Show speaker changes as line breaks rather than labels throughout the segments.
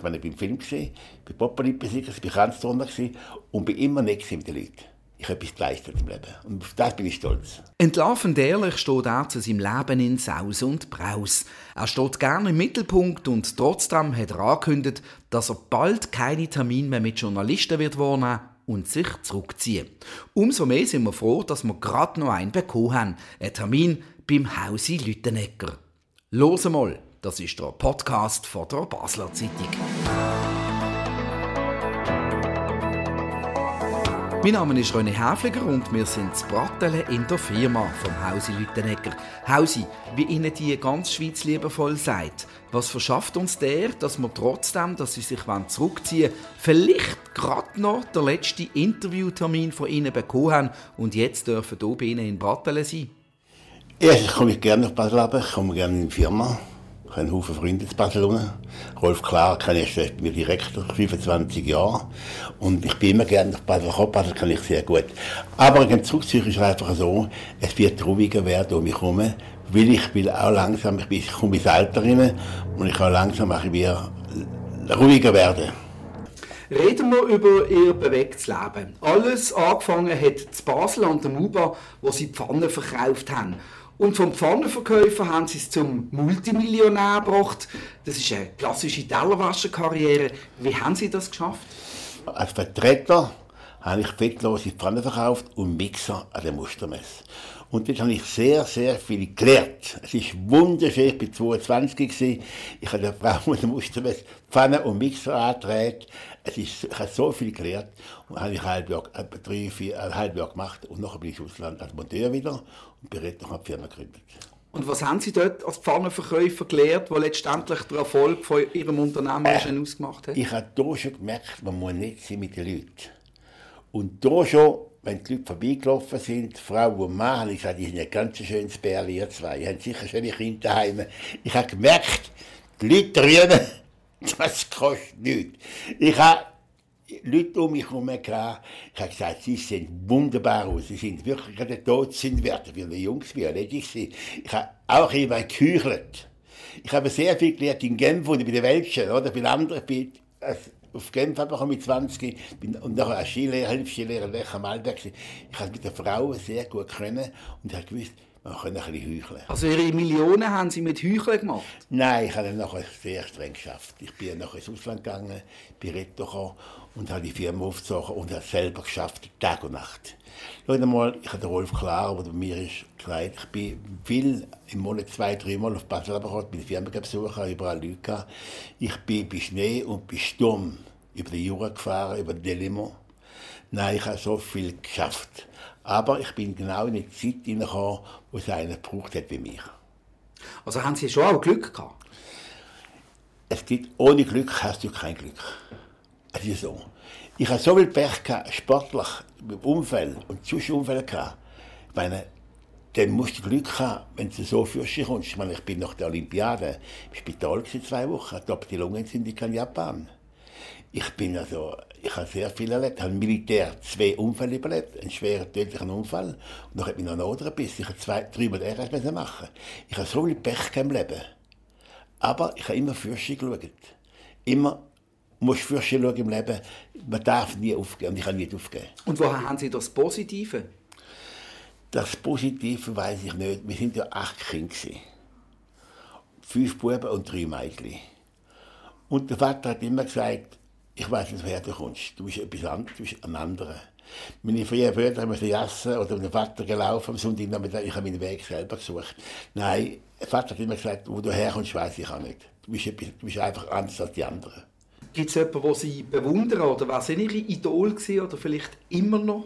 Ich bin im Film, bei Popoli-Besiegers, bei Kanzturner und bin immer nett mit den Leuten. Ich habe etwas geleistet im Leben. Und auf das bin ich stolz.
Entlarvend ehrlich steht er zu seinem Leben in Saus und Braus. Er steht gerne im Mittelpunkt und trotzdem hat er angekündigt, dass er bald keine Termine mehr mit Journalisten wird wahrnehmen und sich zurückziehen. Umso mehr sind wir froh, dass wir gerade noch einen bekommen haben. Ein Termin beim Hausi Lüttenegger. Los mal, das ist der Podcast von der Basler Zeitung. Mein Name ist René Häfliger und wir sind zu Brattelen in der Firma vom Hausi Lüttenegger. Hausi, wie Ihnen die ganze Schweiz liebevoll sagt, was verschafft uns der, dass wir trotzdem, dass Sie sich zurückziehen wollen, vielleicht gerade noch den letzten Interviewtermin von Ihnen bekommen haben und jetzt dürfen hier bei Ihnen in Brattelen sein?
Erstens komme ich gerne nach Basel runter, ich komme gerne in die Firma. Ich habe einen Haufen Freunde in Basel unten. Rolf Klar kenne ich seit mir direkt nach 25 Jahren. Und ich bin immer gerne nach Basel gekommen. Basel kann ich sehr gut. Aber in Zurückziehen ist es einfach so, es wird ruhiger werden um mich herum. Weil ich will auch langsam, ich komme ins Alter rein und ich kann langsam auch wieder ruhiger werden.
Reden wir über Ihr bewegtes Leben. Alles angefangen hat in Basel an der MUBA, wo Sie Pfannen verkauft haben. Und vom Pfannenverkäufer haben sie es zum Multimillionär gebracht. Das ist eine klassische Tellerwäscherkarriere. Wie haben Sie das geschafft?
Als Vertreter habe ich fettlose Pfannen verkauft und Mixer an der Mustermesse. Und dort habe ich sehr, sehr viel gelernt. Es ist wunderschön, ich war 22. Ich habe der Frau mit der Mustermesse Pfannen und Mixer angedreht. Ich habe so viel gelernt und habe ich ein halbes Jahr gemacht. Und nachher bin ich ins Ausland als Monteur wieder und bin noch eine Firma gegründet.
Und was haben Sie dort als Pfannenverkäufer gelernt, wo letztendlich der Erfolg von Ihrem Unternehmen ausgemacht hat?
Ich habe hier schon gemerkt, man muss nett sein mit den Leuten. Und hier schon, wenn die Leute vorbeigelaufen sind, Frau und Mann, habe ich gesagt, die sind ein ganz schönes Bärli, ihr zwei. Die haben sicher schöne Kinder daheim. Ich habe gemerkt, die Leute rühren, das kostet nichts. Ich habe Leute um mich herum gehabt. Ich habe gesagt, sie sehen wunderbar aus. Sie sind wirklich gerade tot sind wert, wie die Jungs, wie erledigt sind. Ich habe auch immer geheuchelt. Ich habe sehr viel gelernt in Genf und bei den Welschen, oder? Bei anderen, auf Genf habe ich mit 20 und nachher als Skilehrer, Hilfsskilehrer am Malberg. Ich habe mit den Frauen sehr gut können und habe gewusst, man kann ein bisschen heucheln.
Also Ihre Millionen haben Sie mit Heucheln gemacht?
Nein, ich habe dann nachher sehr streng geschafft. Ich bin nachher ins Ausland gegangen, bin Retto gekommen und habe die Firma aufgezogen und habe selber geschafft, Tag und Nacht. Schau mal, ich habe den Rolf Klar, der bei mir ist, gesagt, ich bin viel im Monat 2-3 Mal auf Basel gekommen, bin die Firma besuchen, habe überall Leute gehabt. Ich bin bei Schnee und bei Sturm über die Jura gefahren, über den Delimont. Nein, ich habe so viel geschafft. Aber ich bin genau in eine Zeit hineingekommen, wo es einen gebraucht hat wie mich.
Also haben Sie schon auch Glück gehabt?
Es gibt, ohne Glück hast du kein Glück. Es ist so. Ich habe so viel Pech gehabt, sportlich, mit Umfeld und sonst Unfälle gehabt. Ich meine, dann musst du Glück haben, wenn du so für dich kommst. Ich meine, ich bin nach der Olympiade im Spital 2 Wochen, doppelte Lungenentzündung in Japan. Ich habe sehr viel erlebt. Ich habe im Militär 2 Unfälle überlebt, einen schweren tödlichen Unfall. Und dann hat mich noch ein anderer Biss. Ich habe 3-mal RS machen. Ich habe so viel Pech im Leben. Aber ich habe immer für sich geschaut. Immer musst du für sich schauen im Leben. Man darf nie aufgeben und ich kann nie aufgeben.
Und woher haben Sie das Positive?
Das Positive weiss ich nicht. Wir waren ja 8 Kinder. 5 Buben und 3 Mädchen. Und der Vater hat immer gesagt, ich weiss nicht, woher du kommst. Du bist etwas anderes, du bist ein anderer. Meine frühen Brüder haben die Jassen oder mit dem Vater gelaufen am Sonntagnachmittag. Ich habe meinen Weg selber gesucht. Nein, der Vater hat immer gesagt, wo du herkommst, weiss ich auch nicht. Du bist einfach anders als die anderen.
Gibt es jemanden, den Sie bewundern oder was sind Ihre Idole gewesen, oder vielleicht immer noch?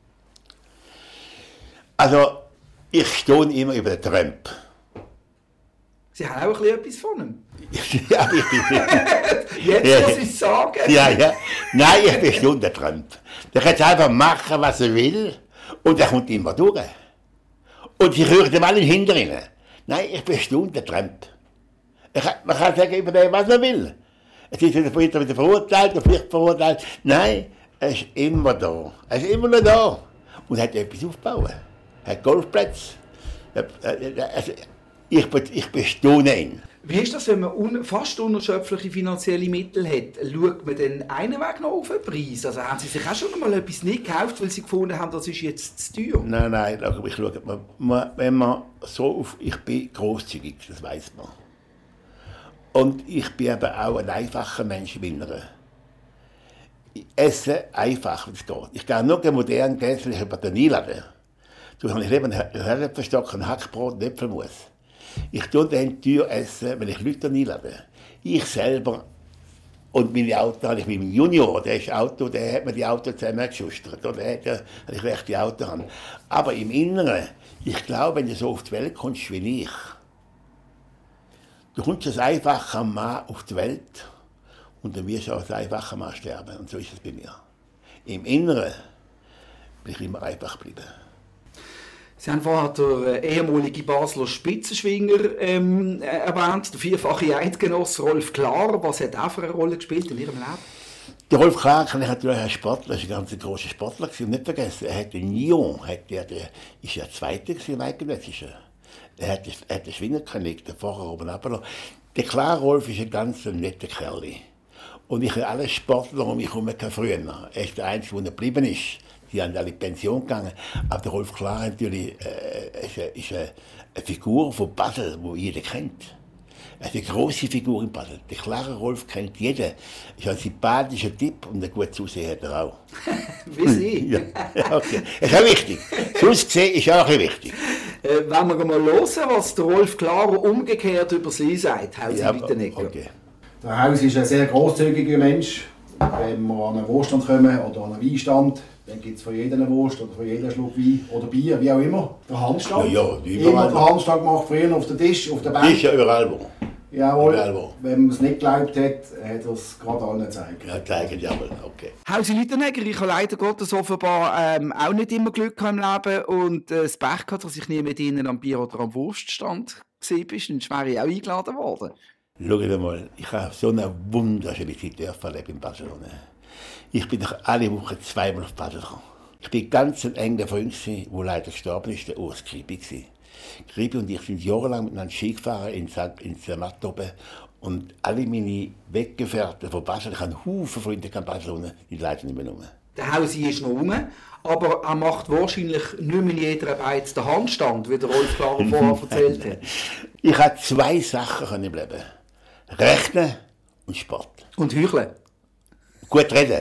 Also, ich stehe immer über den Trump.
Sie haben auch etwas von ihm.
Ja, ich bin...
Jetzt muss ich sagen.
Ja. Nein, ich bin schon der Trump. Der kann einfach machen, was er will und er kommt immer durch. Und ich höre dem alle hinter ihnen. Nein, ich bin schon der Trump. Man kann sagen über den, was man will. Es ist wieder verurteilt oder vielleicht verurteilt. Nein, er ist immer da. Er ist immer noch da. Und hat etwas aufgebaut. Er hat Golfplätze. Ich bestehe ihn.
Wie ist das, wenn man fast unerschöpfliche finanzielle Mittel hat? Schaut man dann einen Weg noch auf den Preis? Also haben Sie sich auch schon mal etwas nicht gekauft, weil Sie gefunden haben, das ist jetzt zu teuer?
Nein, ich schaue, wenn man so auf... Ich bin grosszügig, das weiss man. Und ich bin eben auch ein einfacher Mensch im Inneren. Ich esse einfach, wenn es geht. Ich gehe nur modern gänzlich über den einladen. Du habe ich lieber einen Herdöpfelstock, ein Hackbrot und Äpfelmus. Ich tue dann teuer essen, wenn ich Leute einlade. Ich selber und meine Autos habe ich mit meinem Junior, der hat mir die Autos zusammengeschustert. Der hat ich rechte Auto haben. Aber im Inneren, ich glaube, wenn du so auf die Welt kommst wie ich, du kommst als einfacher Mann auf die Welt und dann wirst du auch als einfacher Mann sterben. Und so ist es bei mir. Im Inneren bin ich immer einfach geblieben.
Sie haben vorher den ehemaligen Basler Spitzenschwinger erwähnt, der vierfache Eidgenosse Rolf Klar. Was hat er für eine Rolle gespielt in Ihrem Leben?
Der Rolf Klar ist natürlich ein Sportler, ist ein ganz großer Sportler gewesen. Und nicht vergessen, er hat in Lyon, ist ja Zweiter im Eidgenössischen. Er hat den Schwinger gelegt, den vorher oben runtergelassen. Der Klar Rolf ist ein ganz netter Kerl. Und ich habe alle Sportler um mich herum früher. Er ist der Einzige, der geblieben ist. Die haben alle in Pension gegangen. Aber der Rolf Klar natürlich, ist eine Figur von Basel, die jeder kennt. Er ist eine grosse Figur in Basel. Der klare Rolf kennt jeder. Er ist ein sympathischer Typ und ein gutes Aussehen hat er auch.
Wie Sie?
Ja, okay. Das ist auch wichtig. Das Aussehen ist auch wichtig.
Wenn wir mal hören, was der Rolf Klar umgekehrt über Sie sagt, Hausi Lüttenegger.
Okay.
Der Hausi ist ein sehr grosszügiger Mensch. Wenn wir an einen Wohlstand kommen oder an einen Weinstand, dann gibt es für jeden eine Wurst oder für jeden einen Schluck Wein oder Bier, wie auch immer. Der Handstand.
Ja,
immer der Handstand gemacht, früher auf den Tisch, auf der Bank.
Ist ja überall wo.
Jawohl.
Überall wo.
Wenn man es nicht geglaubt hat, hat er es gerade allen gezeigt.
Ja, zeigen jawohl, okay.
Hausi Lüttenegger, ich habe leider Gottes offenbar auch nicht immer Glück im Leben und das Pech gehabt, dass ich nie mit Ihnen am Bier oder am Wurststand war, sonst wäre ich auch eingeladen worden.
Schaut mal, ich habe so eine wunderschöne Zeit erlebt in Barcelona. Ich bin doch alle Wochen zweimal auf Basel gekommen. Ich bin ganz ein enger Freund, der leider gestorben ist, der Urs Kribi. Kribi und ich sind jahrelang miteinander Ski gefahren in Zermatt oben. Und alle meine Weggefährten von Basel, ich habe Haufen Freunde in Barcelona, die leiden nicht mehr rum.
Der Hausi ist noch rum, aber er macht wahrscheinlich nicht mehr in jeder Beiz den Handstand, wie der Rolf Klar vorher erzählt hat.
Ich habe zwei Sachen im Leben. Rechnen und Sport.
Und heucheln.
Gut reden.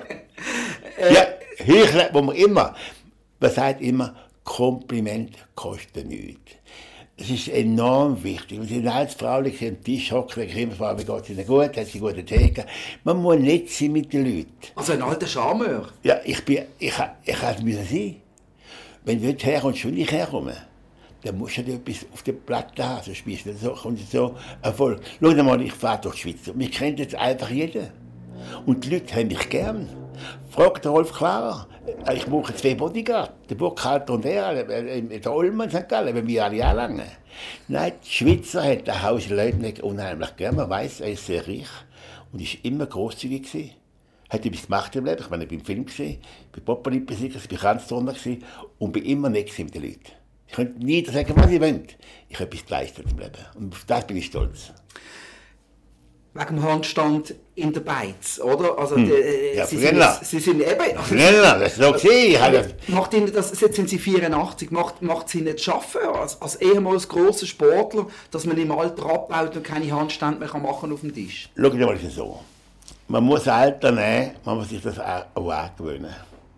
Ja, heucheln, wo man sagt immer, Kompliment kostet nichts. Es ist enorm wichtig. Wenn Sie als Frau am Tisch hocken, ich immer fragen, wie geht es Ihnen gut, hat sie gute Theke. Man muss nett sein mit den Leuten.
Also ein alter Charmeur.
Ja, ich musste sein. Wenn du nicht herkommst und ich herkomme, dann musst du etwas auf der Platte haben, sonst bist du so, kommt so Erfolg. Schau mal, ich fahre durch die Schweiz. Mich kennt jetzt einfach jeder. Und die Leute haben mich gern. Fragt der Rolf Klar. Ich brauche 2 Bodyguards. Der Burkhalter und der Olmen in St. Gallen, wenn wir alle anlangen. Nein, die Schweizer hat den Haus Leutnegger unheimlich gern. Man weiss, er ist sehr reich und war immer grosszügig gewesen. Hat etwas gemacht im Leben. Ich war beim Film gesehen, bei Popolip-Besieger, bei Kranzturner und bin immer nett mit den Leuten. Ich könnte nie sagen, was ich will. Ich habe etwas geleistet im Leben. Und auf das bin ich stolz.
Wegen dem Handstand in der Beiz, oder? Also,
Ja,
Sie sind eben...
Schneller, das ist so gesehen.
Macht Ihnen das, jetzt sind Sie 84, macht Sie nicht schaffen, als ehemals grosser Sportler, dass man im Alter abbaut und keine Handstände mehr machen kann auf dem Tisch?
Schau dir mal, es ist so. Man muss Alter nehmen, man muss sich das auch angewöhnen.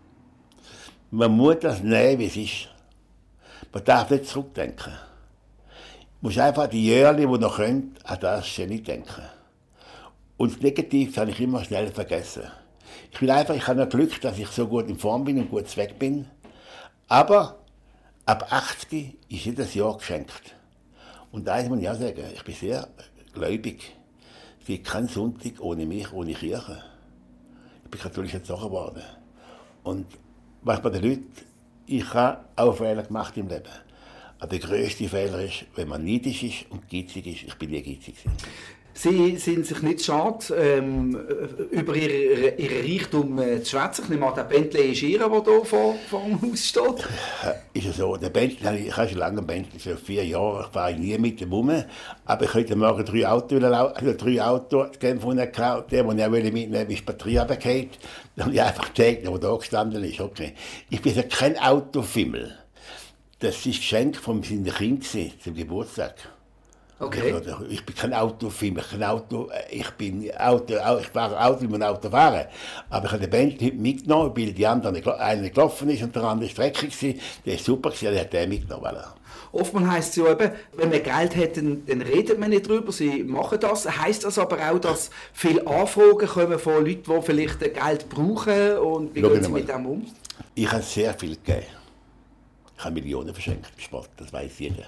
Man muss das nehmen, wie es ist. Man darf nicht zurückdenken. Man muss einfach die Jahre, die noch können, an das Schöne denken. Und das Negative habe ich immer schnell vergessen. Ich habe noch Glück, dass ich so gut in Form bin und gut weg bin. Aber ab 80 ist jedes Jahr geschenkt. Und eines muss ich auch sagen, ich bin sehr gläubig. Es gibt keinen Sonntag ohne mich, ohne Kirche. Ich bin katholisch erzogen worden. Und was bei den Leuten, ich habe auch Fehler gemacht im Leben. Aber der grösste Fehler ist, wenn man neidisch ist und geizig ist. Ich bin nie geizig.
Sie sind sich nicht schade, über ihren Reichtum zu schwätzen. Ich nehme an, der Bentley ist Ihrer, der hier vor dem Haus steht.
Ist ja so, der Bentley, ich habe schon lange einen Bentley, schon 4 Jahre, ich fahre nie mit dem rum. Aber ich heute Morgen 3 Autos von ihnen gehabt. Der, den ich auch mitnehmen wollte, ist die Batterie runtergefallen. Dann habe ich einfach gezeigt, der da gestanden ist. Okay. Ich bin ja kein Autofimmel. Das war ein Geschenk von meinen Kindern zum Geburtstag.
Okay.
Ich bin kein Autofilm, ich fahre Auto, wie man Auto fahren. Aber ich habe den Bentley heute mitgenommen, weil die anderen einer gelaufen ist und der andere Strecke war. Der ist super, der hat den mitgenommen. Voilà.
Oftmals heisst es ja eben, wenn man Geld hat, dann redet man nicht drüber, sie machen das. Heisst das aber auch, dass viele Anfragen kommen von Leuten, die vielleicht Geld brauchen und wie gehen sie mit dem um?
Ich habe sehr viel gegeben. Ich habe Millionen verschenkt im Sport, das weiß jeder.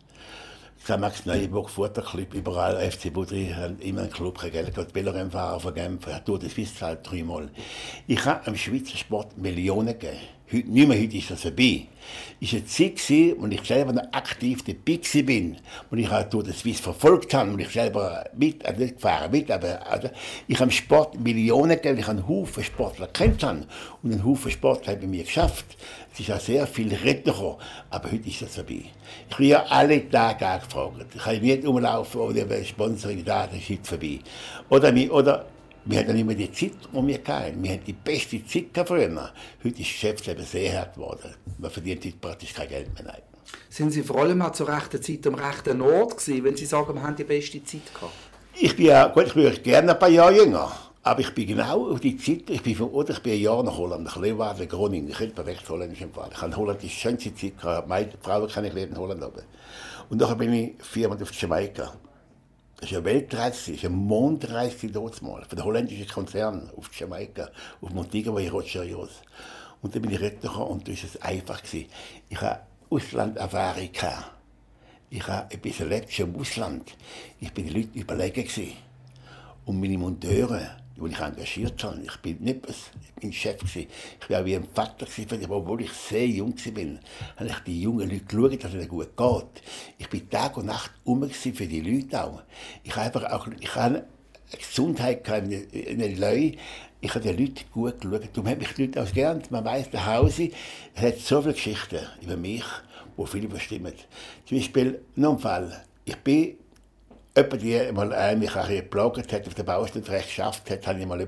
Max Neuburg, Futterclub, überall, FC Budri, haben immer einen Club Geld gehabt, Velorennfahrer von Genf, Tour de Suisse zahlt 3-mal. Ich habe am Schweizer Sport Millionen gegeben. Heute nicht mehr, heute ist das vorbei. Es war eine Zeit, als ich selber noch aktiv dabei war, als ich auch Tour de Suisse verfolgt habe, und ich selber nicht gefahren bin, aber also, ich habe im Sport Millionen gegeben, ich habe einen Haufen Sportler kennt und einen Haufen Sportler habe ich mir geschafft. Es ist auch sehr viel Retter gekommen, aber heute ist das vorbei. Ich bin ja alle Tage angefragt. Ich kann nicht rumlaufen oder Sponsoring da, das ist heute vorbei. Oder wir hatten nicht mehr die Zeit, die wir hatten. Wir hatten die beste Zeit früher. Heute ist das Geschäftsleben sehr hart geworden. Man verdient heute praktisch kein Geld mehr. Nein.
Sind Sie vor allem auch zur rechten Zeit am rechten Ort gewesen, wenn Sie sagen, wir haben die beste Zeit gehabt?
Ich bin gerne ein paar Jahre jünger. Aber ich bin genau auf die Zeit, ich bin ein Jahr nach Holland, nach Leeuwarden, Groningen. Ich hätte perfekt Holländisch empfangen. Ich habe Holland die schönste Zeit gehabt. Meine Frauen kennengelernt in Holland oben. Und nachher bin ich 4 Monate auf Jamaika. Das ist eine Weltreise, das ist eine Mondreise dort mal. Von den holländischen Konzernen auf Jamaika, auf Montego y Rocherios. Und dann bin ich retourgekommen und das war es einfach. Ich habe Auslanderfahrung gehabt. Ich habe ein bisschen erlebt schon im Ausland. Ich bin den Leuten überlegen gewesen. Und meine Monteure, die ich engagiert habe, ich bin nicht mein Chef gewesen. Ich war auch wie ein Vater gewesen, obwohl ich sehr jung war, habe ich die jungen Leute geschaut, dass es ihnen gut geht. Ich bin Tag und Nacht für die Leute auch. Ich habe eine Gesundheit in den Leuten. Ich habe den Leuten gut geschaut. Darum haben mich die Leute auch gern. Man weiss, der Hausi hat so viele Geschichten über mich, die viele bestimmen. Zum Beispiel, noch ein Fall. Ich bin jemand, der mich auch geplagt hat, auf der Baustelle recht geschafft hat, habe ich mal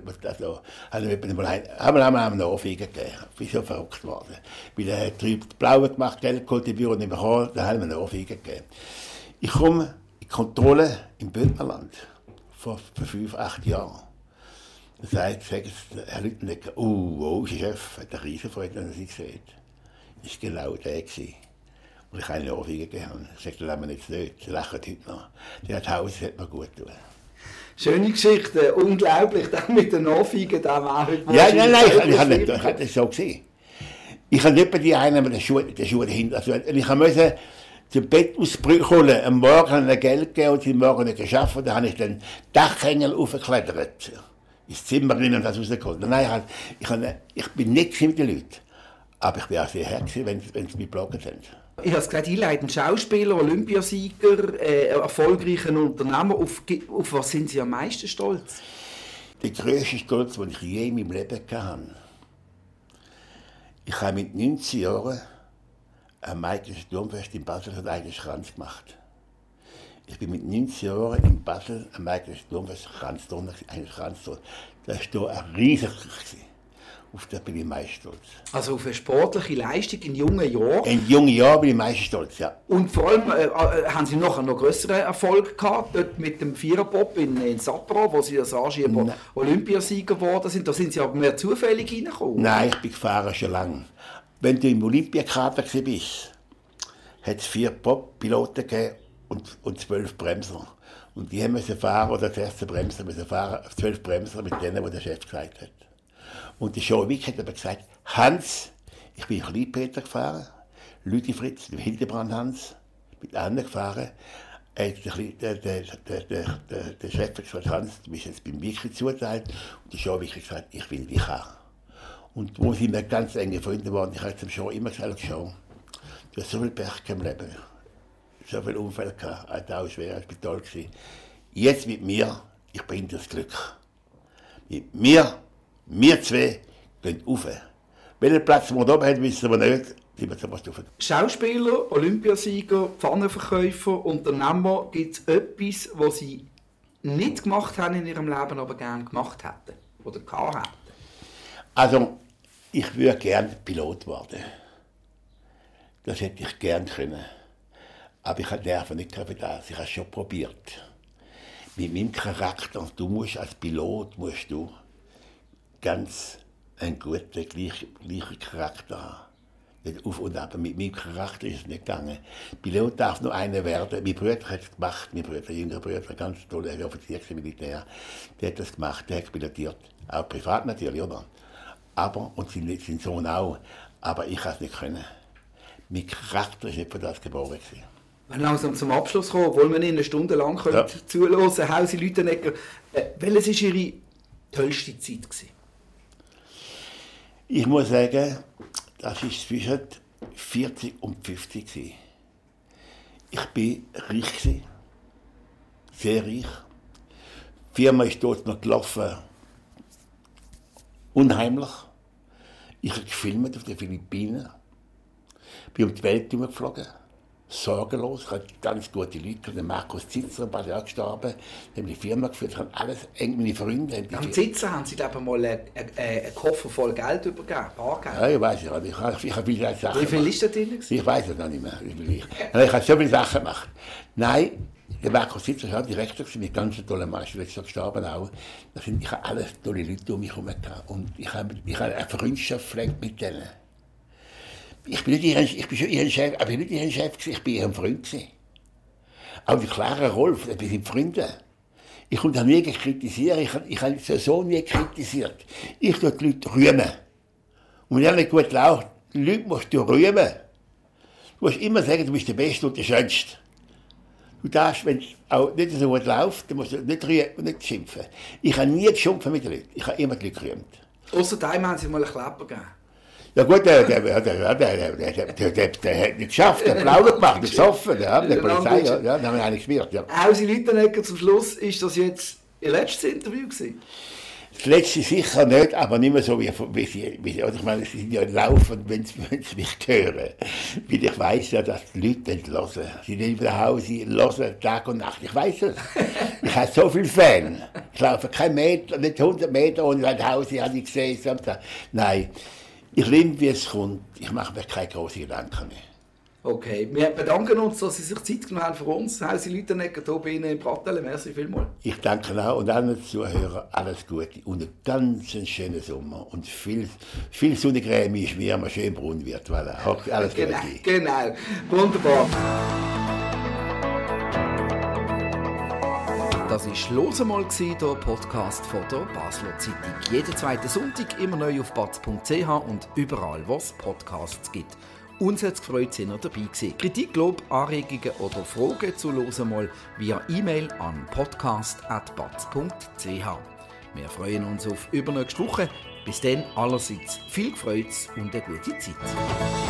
einen Nachfeigen gegeben. Ich bin so verrückt geworden. Weil er hat 3 Blaue gemacht, Geld geholt, im Büro nicht mehr geholt, dann habe ich mir einen Nachfeigen gegeben. Ich komme in Kontrolle im Bündnerland vor 5-8 Jahren. Da sagen Herr Lüttenegger, unser Chef hat eine Riesenfreude, wenn er sie sieht. Das war genau der. Und ich habe eine Nachfeigen gegeben. Ich sagte, das lassen wir jetzt nicht. Sie lachen heute noch. Der Haus hat mir gut getan.
Schöne Geschichte, unglaublich, dann mit den Nachfeigen, da war heute...
Nein, ich habe das so gesehen. Ich habe nicht bei die einen mit den Schuhen dahinter. Also, ich musste zum Bett ausbrüllen, am Morgen habe ich Geld gegeben und am Morgen nicht geschafft. Dann habe ich den Dachhängel aufgeklettert. Ins Zimmer rein und das rausgeholt. Nein, ich bin nicht mit den Leuten. Aber ich war auch sehr hart, wenn sie mich geplagt haben.
Ich habe es gesagt, einleitend Schauspieler, Olympiasieger, erfolgreicher Unternehmer. Auf was sind Sie am meisten stolz?
Der grösste Stolz, den ich je in meinem Leben hatte. Ich habe mit 19 Jahren ein Maikänisches Domfest in Basel einen Kranz gemacht. Ich bin mit 19 Jahren in Basel am Maikänisches Domfest einen Kranz. Das war ein riesiger. Auf das bin ich meist stolz.
Also auf eine sportliche Leistung in jungen Jahren?
In jungen Jahren bin ich meist stolz, ja.
Und vor allem haben Sie nachher noch grösseren Erfolg gehabt, dort mit dem Viererbob in Sapporo, wo Sie als Anschieber Olympiasieger geworden sind. Da sind Sie aber mehr zufällig reingekommen?
Nein, ich bin gefahren schon lange. Wenn du im Olympiakader warst, hat es 4 Bob-Piloten gegeben und 12 Bremser. Und die mussten fahren, oder der erste Bremser musste fahren, 12 Bremser mit denen, die der Chef gesagt hat. Und der Joe Wick hat aber gesagt, Hans, ich bin Kleinpeter gefahren, Lüdi Fritz, der Hildebrand Hans, mit anderen gefahren. Der Chef hat gesagt, Hans, du bist jetzt beim Wick zugeteilt. Und der Joe Wick hat gesagt, ich will dich haben. Und wo sind wir ganz enge Freunde waren, ich habe zum Joe immer gesagt, Joe, du hast so viel Pech im Leben, so viele Unfälle gehabt, auch schwer im Spital gewesen. Jetzt mit mir, ich bringe das Glück. Mit mir, wir zwei, gehen rauf. Welchen Platz wir oben haben, wissen wir nicht.
Schauspieler, Olympiasieger, Pfannenverkäufer, Unternehmer, gibt es etwas, was sie nicht gemacht haben in ihrem Leben, aber gerne gemacht hätten oder gehabt hätten?
Also, ich würde gerne Pilot werden. Das hätte ich gerne können. Aber ich habe die Nerven nicht für das. Ich habe es schon probiert. Mit meinem Charakter, du musst als Pilot ganz einen guten, gleichen Charakter haben. Nicht auf und ab. Mit meinem Charakter ist es nicht gegangen. Pilot darf nur einer werden. Mein Bruder hat es gemacht. Mein Bruder, jüngerer Bruder, ein ganz toller Offizier im Militär. Der hat das gemacht, der hat pilotiert. Auch privat natürlich, oder? Aber, und sein Sohn auch. Aber ich konnte es nicht können. Mein Charakter ist nicht für das geboren gewesen.
Wenn wir langsam zum Abschluss kommen, wollen wir Ihnen eine Stunde lang zuhören. Hausi Lüthenegger, welches war Ihre tollste Zeit gewesen?
Ich muss sagen, das war zwischen 40 und 50 gewesen. Ich war reich gewesen. Sehr reich. Die Firma ist dort noch gelaufen. Unheimlich. Ich habe gefilmt auf den Philippinen. Bin um die Welt geflogen. Sorgenlos. Ich hatte ganz gute Leute. Der Markus Zitzer, ein paar Jahre gestorben. Die haben die Firma geführt. Ich habe alles eng meine Freunde.
Am Zitzer haben Sie glaube ich, mal einen Koffer voll Geld übergeben. Bargeld.
Ja, ich weiß es nicht. Ich habe viele Sachen.
Wie viel ist da drin?
Ich weiß es noch nicht mehr. Ich habe so viele Sachen gemacht. Nein, der Markus Zitzer war Direktor mit ganz tollen Menschen. Der ist so gestorben auch. Ich habe alles tolle Leute um mich herum gehabt. Und ich habe eine Freundschaft gepflegt mit denen. Ich bin nicht ihren Chef, aber ich bin nicht ihren Chef, ich bin ihren Freund. Auch die klare Rolf, wir sind Freunde. Ich konnte nie kritisieren, ich habe so nie kritisiert. Ich tue die Leute rühmen. Und wenn er nicht gut läuft, die Leute musst du rühmen. Du musst immer sagen, du bist der Beste und der Schönste. Du darfst, wenn es auch nicht so gut läuft, dann musst du nicht rühmen und nicht schimpfen. Ich habe nie geschimpft mit den Leuten, ich habe immer die Leute gerühmt.
Außerdem haben Sie mal einen Klepper gegeben.
Ja gut, der hat nicht geschafft, der hat blau gemacht, der gesoffen, der Polizei, ja, den haben wir eigentlich geschmiert. Ja.
Hausi Lüthenegger, zum Schluss, ist das jetzt Ihr letztes Interview gewesen?
Das letzte sicher nicht, aber nicht mehr so wie sie also ich meine, sie sind ja laufend, wenn sie mich hören. Weil ich weiss ja, dass die Leute nicht hören. Sie sind nach Hause, hören Tag und Nacht. Ich weiss es. Ich habe so viele Fans. Ich laufe keinen Meter, nicht 100 Meter ohne ein Haus, habe ich gesehen. Nein. Ich liebe, wie es kommt. Ich mache mir keine großen Gedanken mehr.
Okay, wir bedanken uns, dass Sie sich Zeit genommen haben für uns. Hausi Lüthenegger hier bei Ihnen im Pratteln. Merci vielmals.
Ich danke auch und allen Zuhörern alles Gute und einen ganz schönen Sommer. Und viel Sonnencreme ist, wie man schön braun wird. Voilà. Alles Gute.
Genau, wunderbar. Das war «Los einmal», der Podcast von der Basler Zeitung. Jeden zweiten Sonntag immer neu auf batz.ch und überall, wo es Podcasts gibt. Uns hat es gefreut, dass ihr dabei gewesen. Kritik, Lob, Anregungen oder Fragen zu «Los einmal» via E-Mail an podcast@batz.ch. Wir freuen uns auf übernächste Woche. Bis dann allerseits viel Freude und eine gute Zeit.